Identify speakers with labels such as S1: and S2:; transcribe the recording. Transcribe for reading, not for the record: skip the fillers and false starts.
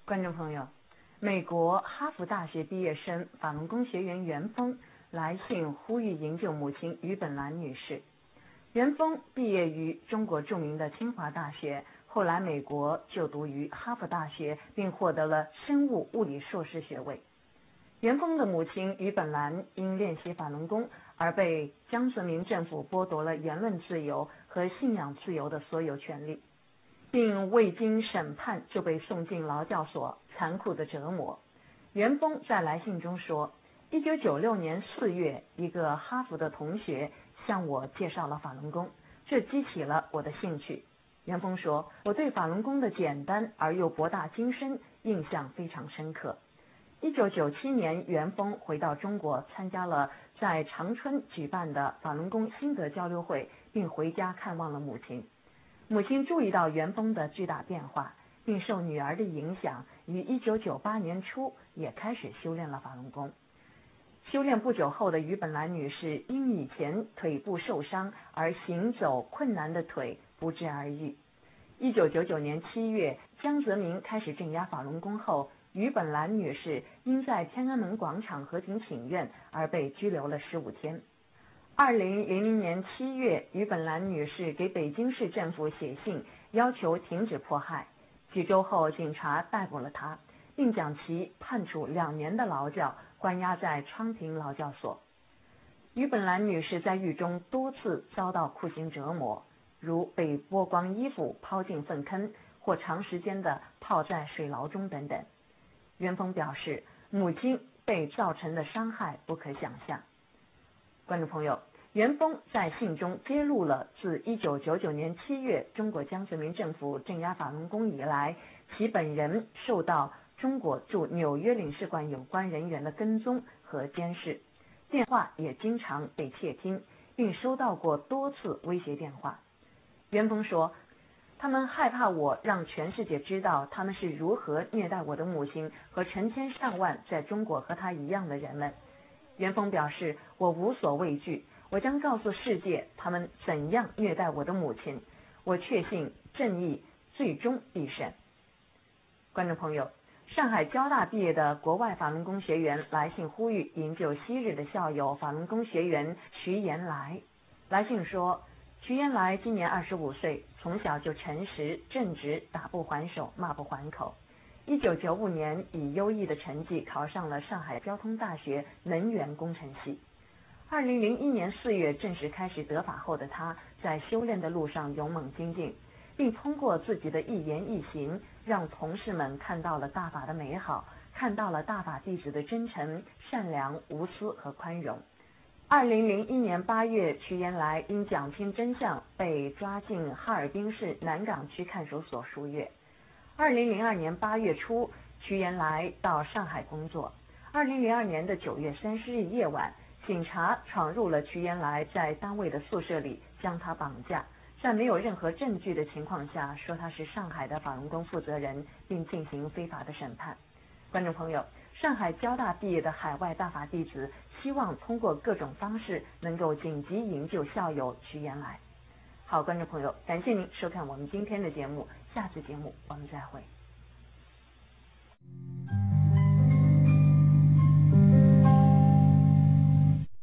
S1: 观众朋友，美国哈佛大学毕业生法轮功学员袁峰来信呼吁营救母亲于本兰女士。袁峰毕业于中国著名的清华大学，后来美国就读于哈佛大学，并获得了生物物理硕士学位。袁峰的母亲于本兰因练习法轮功而被江泽民政府剥夺了言论自由和信仰自由的所有权利，并未经审判就被送进劳教所，残酷的折磨。袁峰在来信中说，1996年4月，一个哈佛的同学向我介绍了法轮功，这激起了我的兴趣。袁峰说，我对法轮功的简单而又博大精深印象非常深刻。1997年，袁峰回到中国，参加了在长春举办的法轮功心得交流会，并回家看望了母亲。母亲注意到袁峰的巨大变化，并受女儿的影响，于1998年初也开始修炼了法轮功。修炼不久后的于本兰女士因以前腿部受伤而行走困难的腿不治而愈。1999年7月，江泽民开始镇压法轮功后，于本兰女士因在天安门广场合警请愿而被拘留了15天。2000年7月，于本兰女士给北京市政府写信，要求停止迫害。几周后，警察逮捕了她，并将其判处2年的劳教，关押在昌平劳教所。于本兰女士在狱中多次遭到酷刑折磨，如被剥光衣服抛进粪坑，或长时间的泡在水牢中等等。袁峰表示，母亲被造成的伤害不可想象。观众朋友，袁峰在信中揭露了自1999年7月中国江泽民政府镇压法轮功以来，其本人受到中国驻纽约领事馆有关人员的跟踪和监视，电话也经常被窃听，并收到过多次威胁电话。袁峰说，他们害怕我让全世界知道他们是如何虐待我的母亲和成千上万在中国和他一样的人们。袁峰表示，我无所畏惧，我将告诉世界他们怎样虐待我的母亲。我确信正义最终必胜。观众朋友，上海交大毕业的国外法轮功学员来信呼吁营救昔日的校友法轮功学员徐延来。来信说，徐延来今年25岁，从小就诚实正直，打不还手，骂不还口。1995年以优异的成绩考上了上海交通大学能源工程系。2001年4月正式开始得法后的他，在修炼的路上勇猛精进，并通过自己的一言一行，让同事们看到了大法的美好，看到了大法弟子的真诚、善良、无私和宽容。2001年8月，徐延来因讲清真相被抓进哈尔滨市南岗区看守所数月。2002年8月初，徐延来到上海工作。2002年的9月30日夜晚，警察闯入了徐延来在单位的宿舍里，将他绑架，在没有任何证据的情况下，说他是上海的法轮功负责人，并进行非法的审判。观众朋友，上海交大毕业的海外大法弟子希望通过各种方式能够紧急营救校友徐延来。好，观众朋友，感谢您收看我们今天的节目，下次节目我们再会。